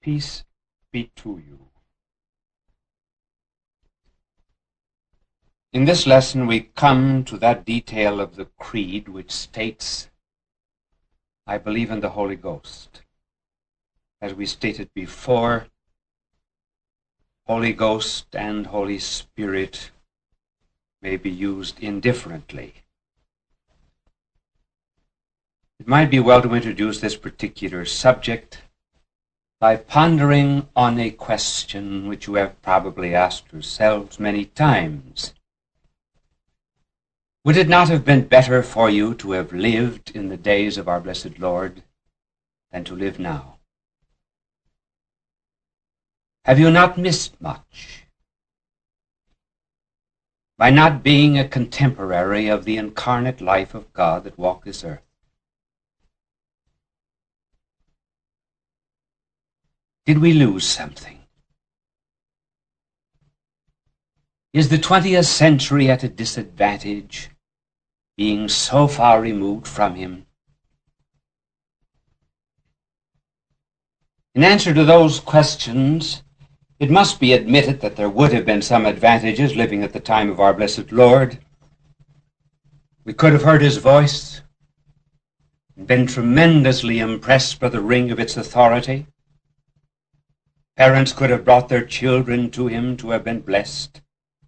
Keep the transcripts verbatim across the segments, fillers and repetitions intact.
Peace be to you. In this lesson we come to that detail of the creed which states, I believe in the Holy Ghost. As we stated before, Holy Ghost and Holy Spirit may be used indifferently. It might be well to introduce this particular subject by pondering on a question which you have probably asked yourselves many times. Would it not have been better for you to have lived in the days of our blessed Lord than to live now? Have you not missed much by not being a contemporary of the incarnate life of God that walked this earth? Did we lose something? Is the twentieth century at a disadvantage, being so far removed from him? In answer to those questions, it must be admitted that there would have been some advantages living at the time of our blessed Lord. We could have heard his voice and been tremendously impressed by the ring of its authority. Parents could have brought their children to him to have been blessed.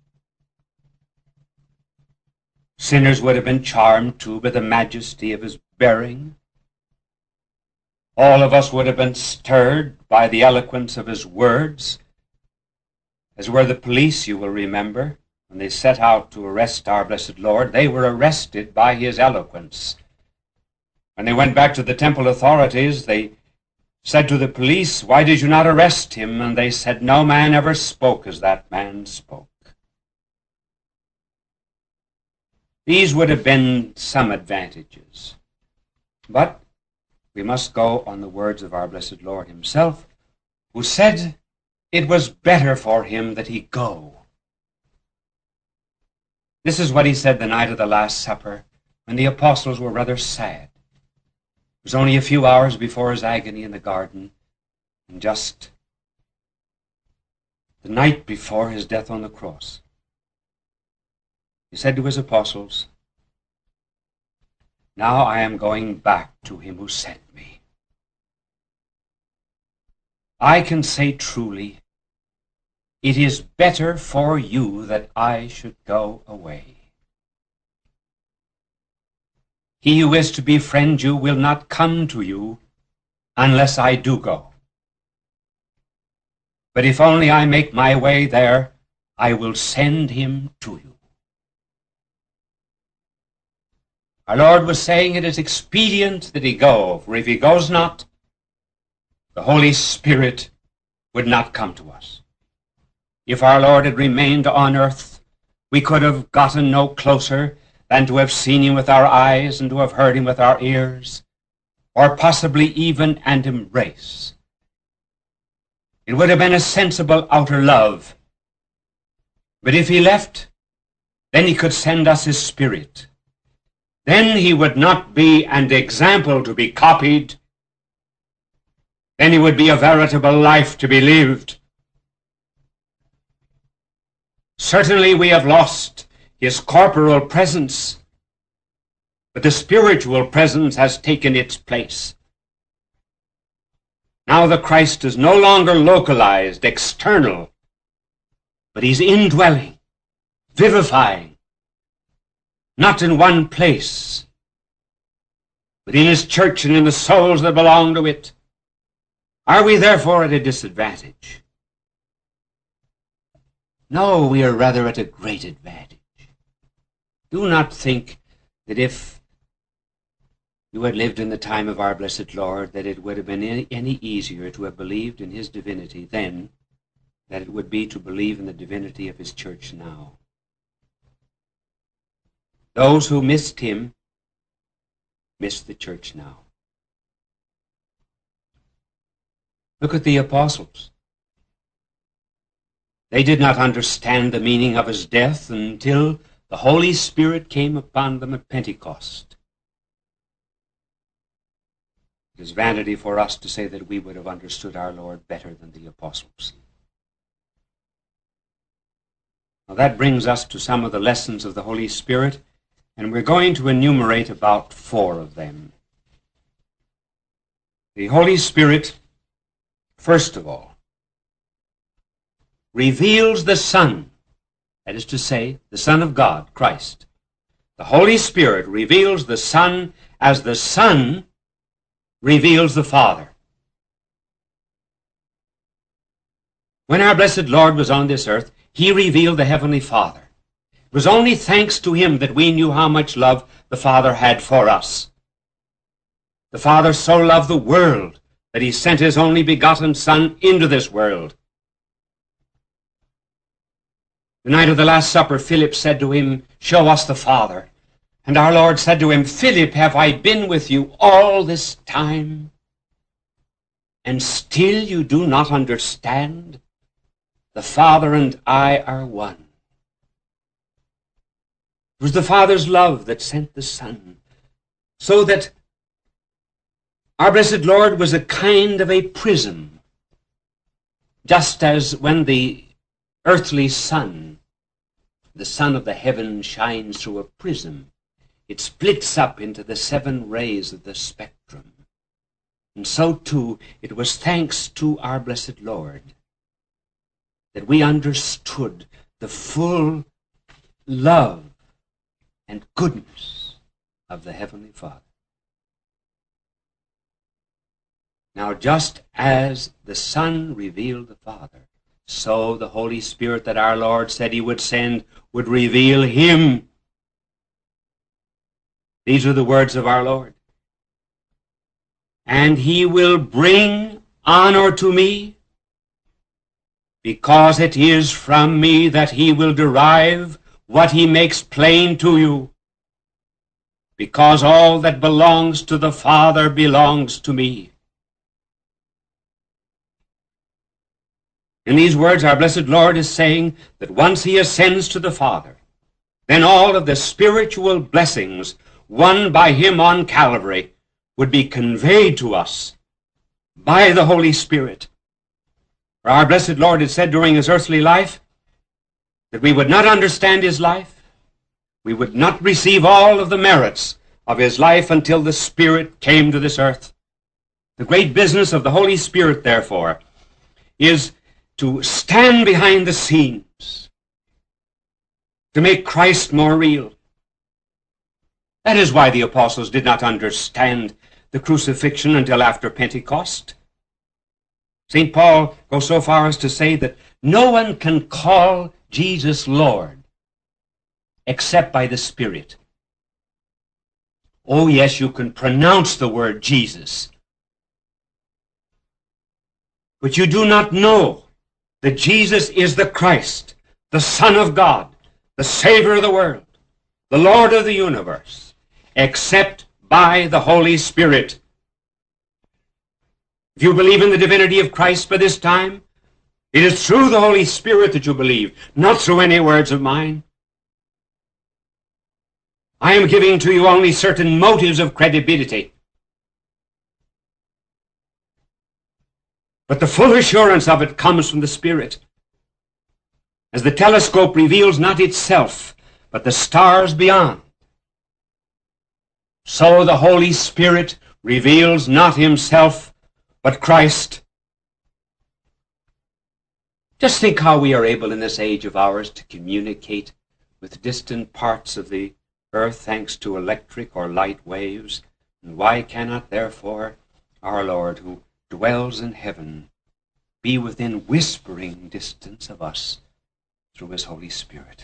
Sinners would have been charmed, too, by the majesty of his bearing. All of us would have been stirred by the eloquence of his words, as were the police, you will remember, when they set out to arrest our blessed Lord. They were arrested by his eloquence. When they went back to the temple authorities, they said to the police, "Why did you not arrest him?" And they said, "No man ever spoke as that man spoke." These would have been some advantages. But we must go on the words of our blessed Lord himself, who said it was better for him that he go. This is what he said the night of the Last Supper, when the apostles were rather sad. It was only a few hours before his agony in the garden, and just the night before his death on the cross. He said to his apostles, "Now I am going back to him who sent me. I can say truly, it is better for you that I should go away. He who is to befriend you will not come to you unless I do go. But if only I make my way there, I will send him to you." Our Lord was saying it is expedient that he go, for if he goes not, the Holy Spirit would not come to us. If our Lord had remained on earth, we could have gotten no closer than to have seen him with our eyes and to have heard him with our ears, or possibly even an embrace. It would have been a sensible outer love. But if he left, then he could send us his Spirit. Then he would not be an example to be copied. Then he would be a veritable life to be lived. Certainly we have lost his corporal presence, but the spiritual presence has taken its place. Now the Christ is no longer localized, external, but he's indwelling, vivifying, not in one place, but in his church and in the souls that belong to it. Are we therefore at a disadvantage? No, we are rather at a great advantage. Do not think that if you had lived in the time of our blessed Lord, that it would have been any, any easier to have believed in his divinity then than it would be to believe in the divinity of his church now. Those who missed him miss the church now. Look at the apostles. They did not understand the meaning of his death until the Holy Spirit came upon them at Pentecost. It is vanity for us to say that we would have understood our Lord better than the apostles. Now that brings us to some of the lessons of the Holy Spirit, and we're going to enumerate about four of them. The Holy Spirit, first of all, reveals the Son, that is to say, the Son of God, Christ. The Holy Spirit reveals the Son as the Son reveals the Father. When our blessed Lord was on this earth, he revealed the Heavenly Father. It was only thanks to him that we knew how much love the Father had for us. The Father so loved the world that he sent his only begotten Son into this world. The night of the Last Supper, Philip said to him, "Show us the Father." And our Lord said to him, "Philip, have I been with you all this time, and still you do not understand? The Father and I are one." It was the Father's love that sent the Son, so that our blessed Lord was a kind of a prism, just as when the earthly sun, the sun of the heaven, shines through a prism, it splits up into the seven rays of the spectrum. And so too, it was thanks to our blessed Lord that we understood the full love and goodness of the Heavenly Father. Now, just as the Son revealed the Father, so the Holy Spirit that our Lord said he would send would reveal him. These are the words of our Lord. "And he will bring honor to me, because it is from me that he will derive what he makes plain to you, because all that belongs to the Father belongs to me." In these words, our blessed Lord is saying that once he ascends to the Father, then all of the spiritual blessings won by him on Calvary would be conveyed to us by the Holy Spirit. For our blessed Lord had said during his earthly life that we would not understand his life, we would not receive all of the merits of his life until the Spirit came to this earth. The great business of the Holy Spirit, therefore, is to stand behind the scenes, to make Christ more real. That is why the apostles did not understand the crucifixion until after Pentecost. Saint Paul goes so far as to say that no one can call Jesus Lord except by the Spirit. Oh yes, you can pronounce the word Jesus, but you do not know that Jesus is the Christ, the Son of God, the Savior of the world, the Lord of the universe, except by the Holy Spirit. If you believe in the divinity of Christ by this time, it is through the Holy Spirit that you believe, not through any words of mine. I am giving to you only certain motives of credibility. But the full assurance of it comes from the Spirit. As the telescope reveals not itself, but the stars beyond, so the Holy Spirit reveals not himself, but Christ. Just think how we are able in this age of ours to communicate with distant parts of the earth thanks to electric or light waves. And why cannot, therefore, our Lord, who dwells in heaven, be within whispering distance of us through his Holy Spirit?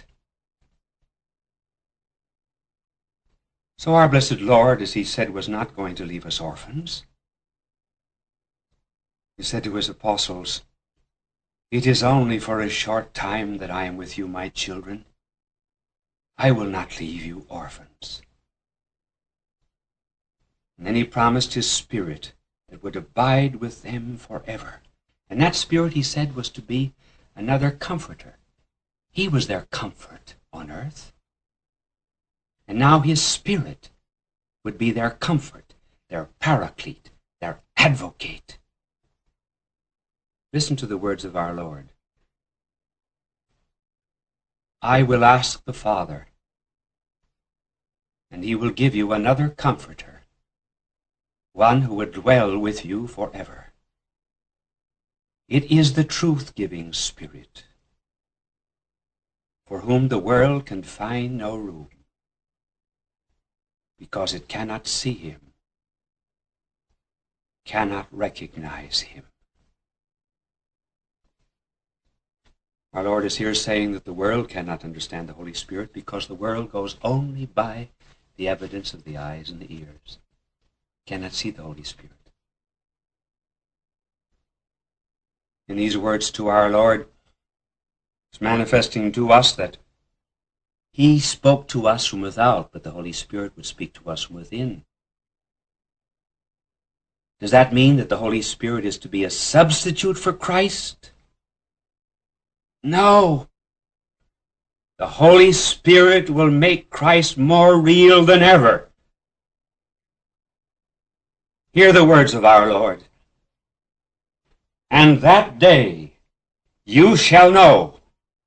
So our blessed Lord, as he said, was not going to leave us orphans. He said to his apostles, "It is only for a short time that I am with you, my children. I will not leave you orphans." And then he promised his Spirit that would abide with them forever. And that Spirit, he said, was to be another comforter. He was their comfort on earth. And now his Spirit would be their comfort, their paraclete, their advocate. Listen to the words of our Lord. I will ask the Father, and he will give you another comforter, one who would dwell with you forever. It is the truth-giving Spirit, for whom the world can find no room, because it cannot see him, cannot recognize him. Our Lord is here saying that the world cannot understand the Holy Spirit because the world goes only by the evidence of the eyes and the ears, cannot see the Holy Spirit. In these words to our Lord, it's manifesting to us that he spoke to us from without, but the Holy Spirit would speak to us from within. Does that mean that the Holy Spirit is to be a substitute for Christ? No. The Holy Spirit will make Christ more real than ever. Hear the words of our Lord. And that day you shall know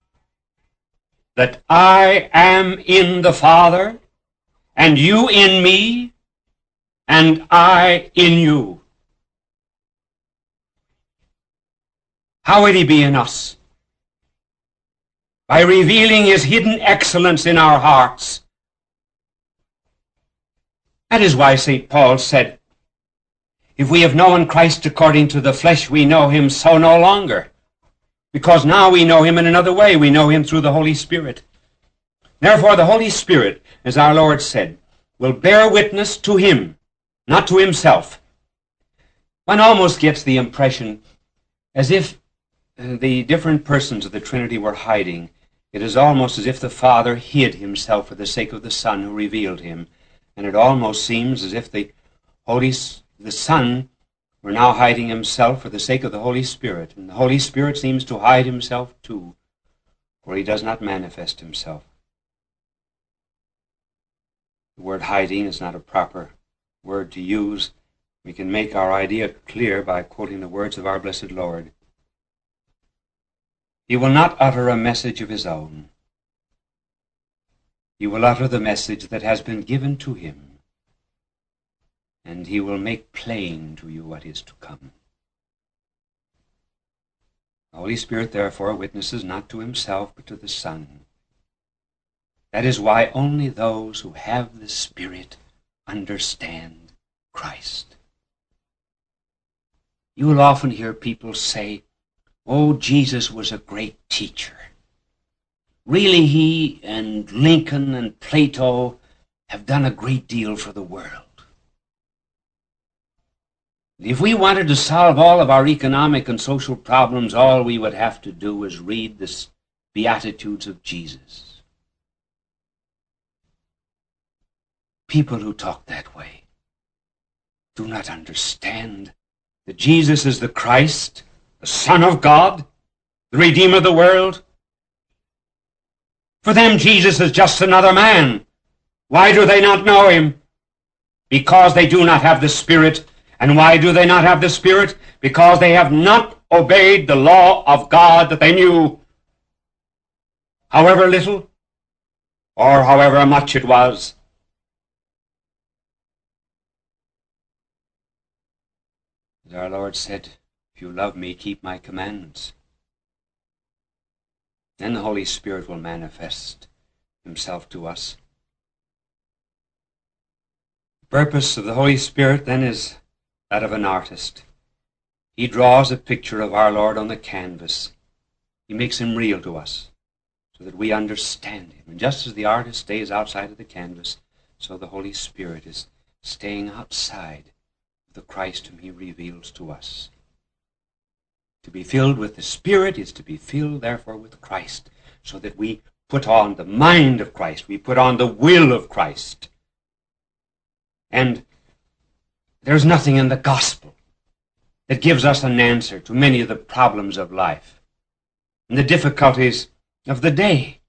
that I am in the Father, and you in me, and I in you. How would he be in us? By revealing his hidden excellence in our hearts. That is why Saint Paul said, if we have known Christ according to the flesh, we know him so no longer. Because now we know him in another way. We know him through the Holy Spirit. Therefore, the Holy Spirit, as our Lord said, will bear witness to him, not to himself. One almost gets the impression as if the different persons of the Trinity were hiding. It is almost as if the Father hid himself for the sake of the Son who revealed him. And it almost seems as if the Holy the Son were now hiding himself for the sake of the Holy Spirit. And the Holy Spirit seems to hide himself too, for he does not manifest himself. The word hiding is not a proper word to use. We can make our idea clear by quoting the words of our blessed Lord. He will not utter a message of his own. He will utter the message that has been given to him, and he will make plain to you what is to come. The Holy Spirit, therefore, witnesses not to himself, but to the Son. That is why only those who have the Spirit understand Christ. You will often hear people say, oh, Jesus was a great teacher. Really, he and Lincoln and Plato have done a great deal for the world. If we wanted to solve all of our economic and social problems, all we would have to do is read the Beatitudes of Jesus. People who talk that way do not understand that Jesus is the Christ, the Son of God, the Redeemer of the world. For them, Jesus is just another man. Why do they not know him? Because they do not have the Spirit. And why do they not have the Spirit? Because they have not obeyed the law of God that they knew. However little or however much it was. As our Lord said, if you love me, keep my commandments. Then the Holy Spirit will manifest himself to us. The purpose of the Holy Spirit then is that of an artist. He draws a picture of our Lord on the canvas. He makes him real to us so that we understand him. And just as the artist stays outside of the canvas, so the Holy Spirit is staying outside of the Christ whom he reveals to us. To be filled with the Spirit is to be filled, therefore, with Christ, so that we put on the mind of Christ, we put on the will of Christ. And there's nothing in the gospel that gives us an answer to many of the problems of life and the difficulties of the day.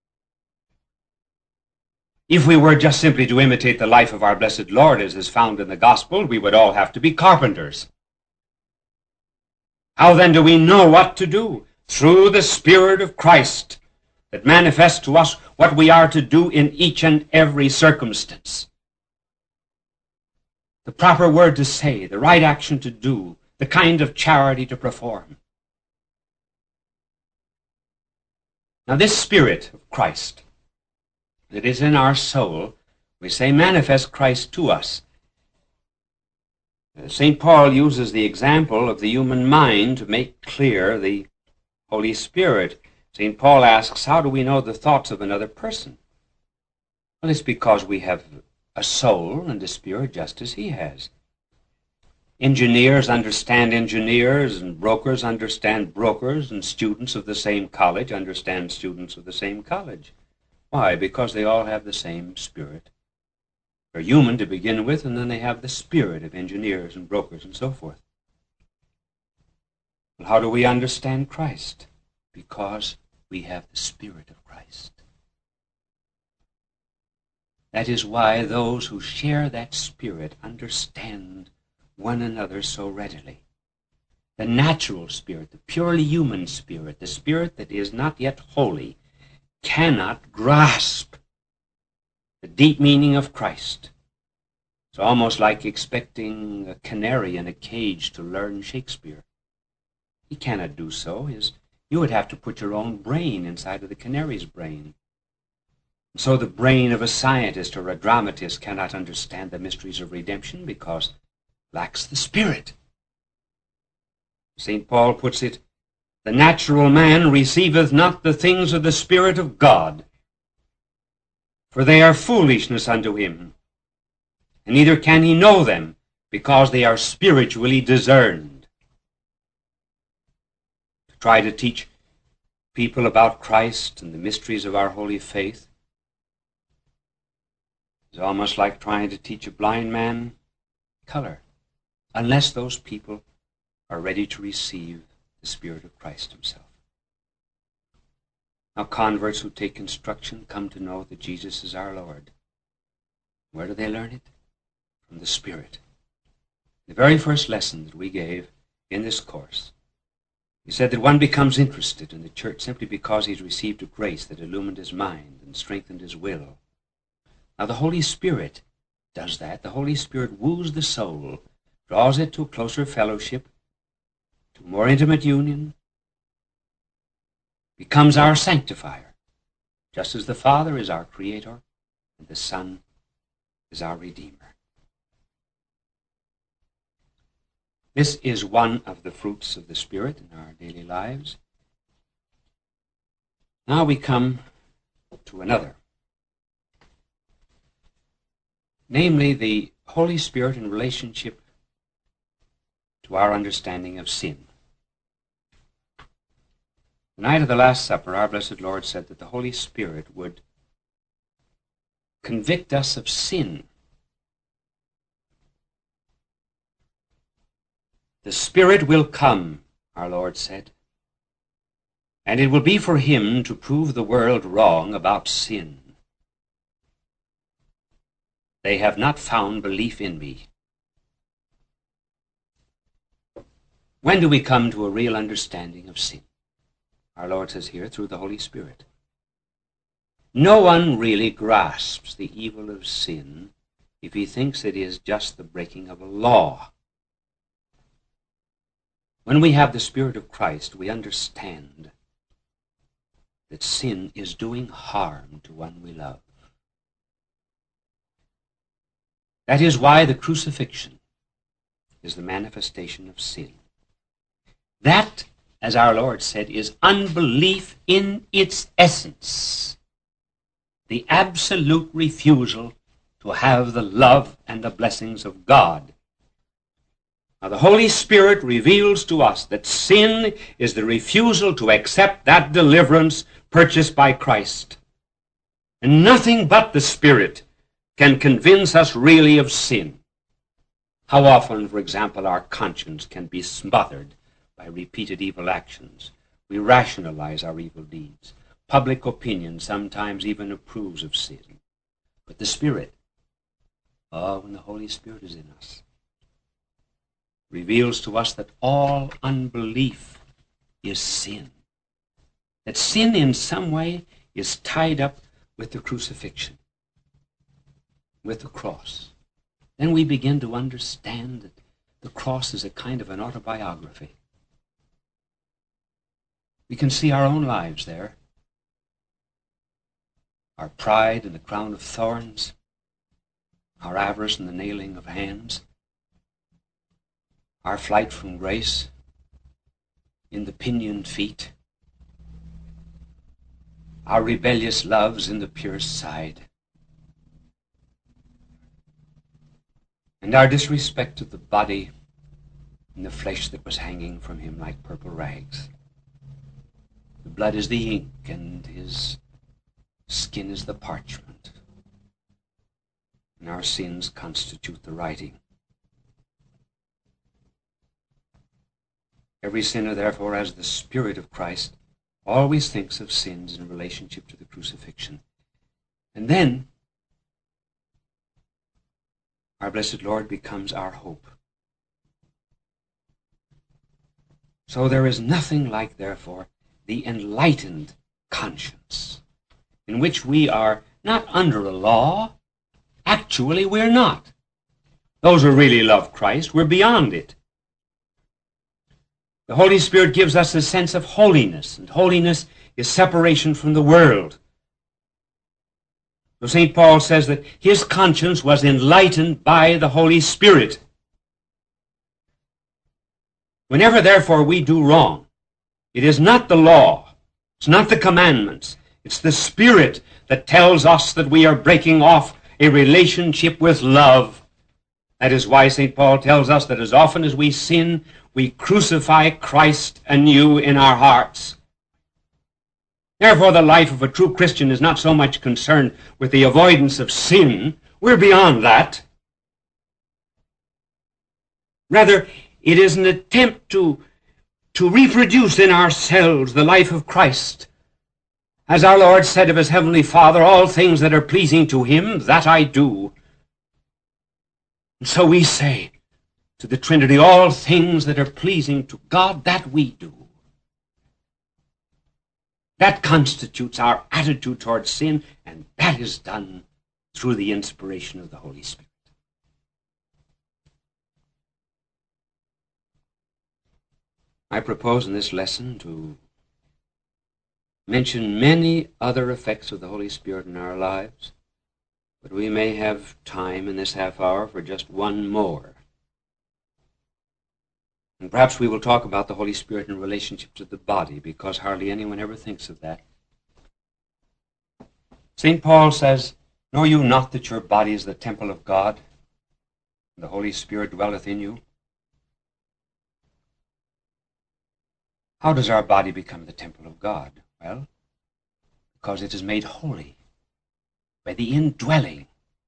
If we were just simply to imitate the life of our blessed Lord as is found in the gospel, we would all have to be carpenters. How then do we know what to do? Through the Spirit of Christ that manifests to us what we are to do in each and every circumstance. The proper word to say, the right action to do, the kind of charity to perform. Now this Spirit of Christ that is in our soul, we say, manifests Christ to us. Saint Paul uses the example of the human mind to make clear the Holy Spirit. Saint Paul asks, how do we know the thoughts of another person? Well, it's because we have a soul and a spirit just as he has. Engineers understand engineers, and brokers understand brokers, and students of the same college understand students of the same college. Why? Because they all have the same spirit. They're human to begin with, and then they have the spirit of engineers and brokers and so forth. Well, how do we understand Christ? Because we have the Spirit of Christ. That is why those who share that Spirit understand one another so readily. The natural spirit, the purely human spirit, the spirit that is not yet holy, cannot grasp the deep meaning of Christ. It's almost like expecting a canary in a cage to learn Shakespeare. He cannot do so. His, you would have to put your own brain inside of the canary's brain. And so the brain of a scientist or a dramatist cannot understand the mysteries of redemption because it lacks the Spirit. Saint Paul puts it, the natural man receiveth not the things of the Spirit of God, for they are foolishness unto him, and neither can he know them, because they are spiritually discerned. To try to teach people about Christ and the mysteries of our holy faith is almost like trying to teach a blind man color, unless those people are ready to receive the Spirit of Christ himself. Now, converts who take instruction come to know that Jesus is our Lord. Where do they learn it? From the Spirit. The very first lesson that we gave in this course, he said that one becomes interested in the church simply because he's received a grace that illumined his mind and strengthened his will. Now, the Holy Spirit does that. The Holy Spirit woos the soul, draws it to a closer fellowship, to more intimate union, becomes our sanctifier, just as the Father is our Creator and the Son is our Redeemer. This is one of the fruits of the Spirit in our daily lives. Now we come to another, namely the Holy Spirit in relationship to our understanding of sin. The night of the Last Supper, our blessed Lord said that the Holy Spirit would convict us of sin. The Spirit will come, our Lord said, and it will be for him to prove the world wrong about sin. They have not found belief in me. When do we come to a real understanding of sin? Our Lord says here, through the Holy Spirit. No one really grasps the evil of sin if he thinks it is just the breaking of a law. When we have the Spirit of Christ, we understand that sin is doing harm to one we love. That is why the crucifixion is the manifestation of sin. That, as our Lord said, is unbelief in its essence. The absolute refusal to have the love and the blessings of God. Now, the Holy Spirit reveals to us that sin is the refusal to accept that deliverance purchased by Christ. And nothing but the Spirit can convince us really of sin. How often, for example, our conscience can be smothered by repeated evil actions. We rationalize our evil deeds. Public opinion sometimes even approves of sin. But the Spirit, oh, when the Holy Spirit is in us, reveals to us that all unbelief is sin. That sin in some way is tied up with the crucifixion, with the cross. Then we begin to understand that the cross is a kind of an autobiography. We can see our own lives there. Our pride in the crown of thorns, our avarice in the nailing of hands, our flight from grace in the pinioned feet, our rebellious loves in the pierced side, and our disrespect of the body and the flesh that was hanging from him like purple rags. The blood is the ink, and his skin is the parchment, and our sins constitute the writing. Every sinner, therefore, as the Spirit of Christ, always thinks of sins in relationship to the crucifixion. And then our blessed Lord becomes our hope. So there is nothing like, therefore, the enlightened conscience, in which we are not under a law. Actually, we're not. Those who really love Christ, we're beyond it. The Holy Spirit gives us a sense of holiness, and holiness is separation from the world. So Saint Paul says that his conscience was enlightened by the Holy Spirit. Whenever, therefore, we do wrong, it is not the law, it's not the commandments, it's the Spirit that tells us that we are breaking off a relationship with love. That is why Saint Paul tells us that as often as we sin, we crucify Christ anew in our hearts. Therefore, the life of a true Christian is not so much concerned with the avoidance of sin. We're beyond that. Rather, it is an attempt to, to reproduce in ourselves the life of Christ. As our Lord said of his heavenly Father, all things that are pleasing to him, that I do. And so we say to the Trinity, all things that are pleasing to God, that we do. That constitutes our attitude towards sin, and that is done through the inspiration of the Holy Spirit. I propose in this lesson to mention many other effects of the Holy Spirit in our lives, but we may have time in this half hour for just one more. And perhaps we will talk about the Holy Spirit in relationship to the body, because hardly anyone ever thinks of that. Saint Paul says, know you not that your body is the temple of God, and the Holy Spirit dwelleth in you? How does our body become the temple of God? Well, because it is made holy by the indwelling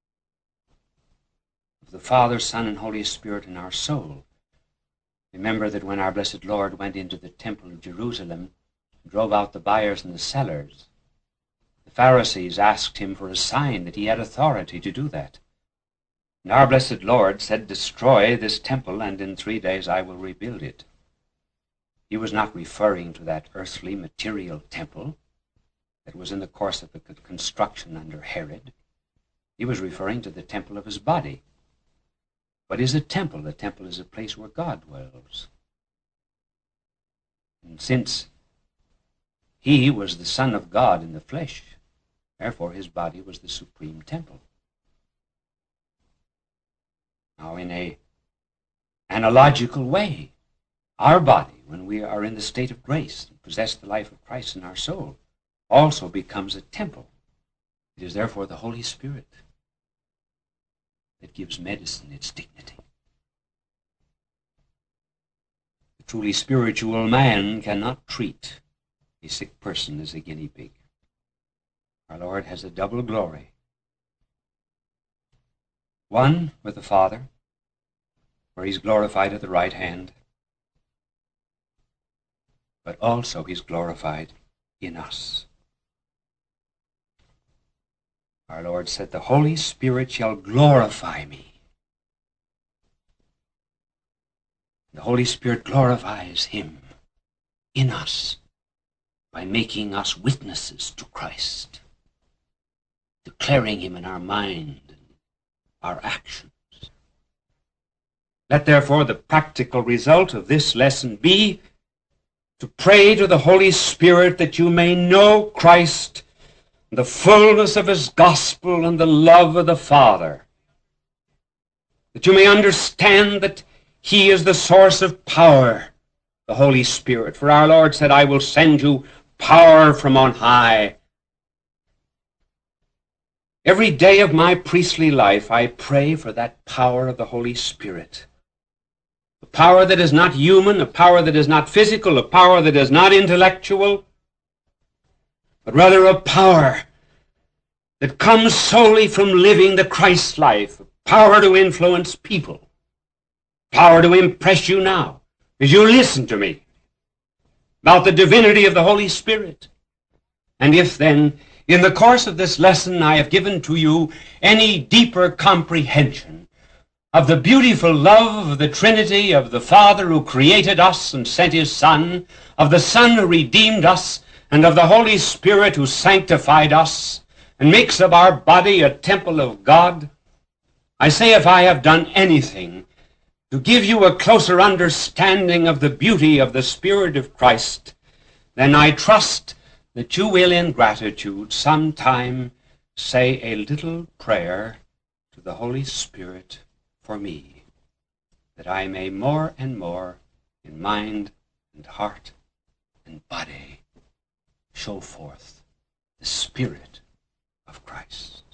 of the Father, Son, and Holy Spirit in our soul. Remember that when our blessed Lord went into the temple of Jerusalem, drove out the buyers and the sellers, the Pharisees asked him for a sign that he had authority to do that. And our blessed Lord said, destroy this temple, and in three days I will rebuild it. He was not referring to that earthly material temple that was in the course of the construction under Herod. He was referring to the temple of his body. What is a temple? The temple is a place where God dwells. And since he was the Son of God in the flesh, therefore his body was the supreme temple. Now, in a analogical way, our body, when we are in the state of grace and possess the life of Christ in our soul, also becomes a temple. It is therefore the Holy Spirit that gives medicine its dignity. The truly spiritual man cannot treat a sick person as a guinea pig. Our Lord has a double glory. One with the Father, where he's glorified at the right hand, but also he's glorified in us. Our Lord said, the Holy Spirit shall glorify me. The Holy Spirit glorifies him in us by making us witnesses to Christ, declaring him in our mind and our actions. Let therefore the practical result of this lesson be to pray to the Holy Spirit that you may know Christ, the fullness of his gospel and the love of the Father, that you may understand that he is the source of power, the Holy Spirit. For our Lord said, I will send you power from on high. Every day of my priestly life, I pray for that power of the Holy Spirit. A power that is not human, a power that is not physical, a power that is not intellectual, but rather a power that comes solely from living the Christ life, a power to influence people, power to impress you now as you listen to me about the divinity of the Holy Spirit. And if then, in the course of this lesson, I have given to you any deeper comprehension of the beautiful love of the Trinity, of the Father who created us and sent his Son, of the Son who redeemed us, and of the Holy Spirit who sanctified us and makes of our body a temple of God, I say, if I have done anything to give you a closer understanding of the beauty of the Spirit of Christ, then I trust that you will in gratitude sometime say a little prayer to the Holy Spirit for me, that I may more and more in mind and heart and body show forth the Spirit of Christ.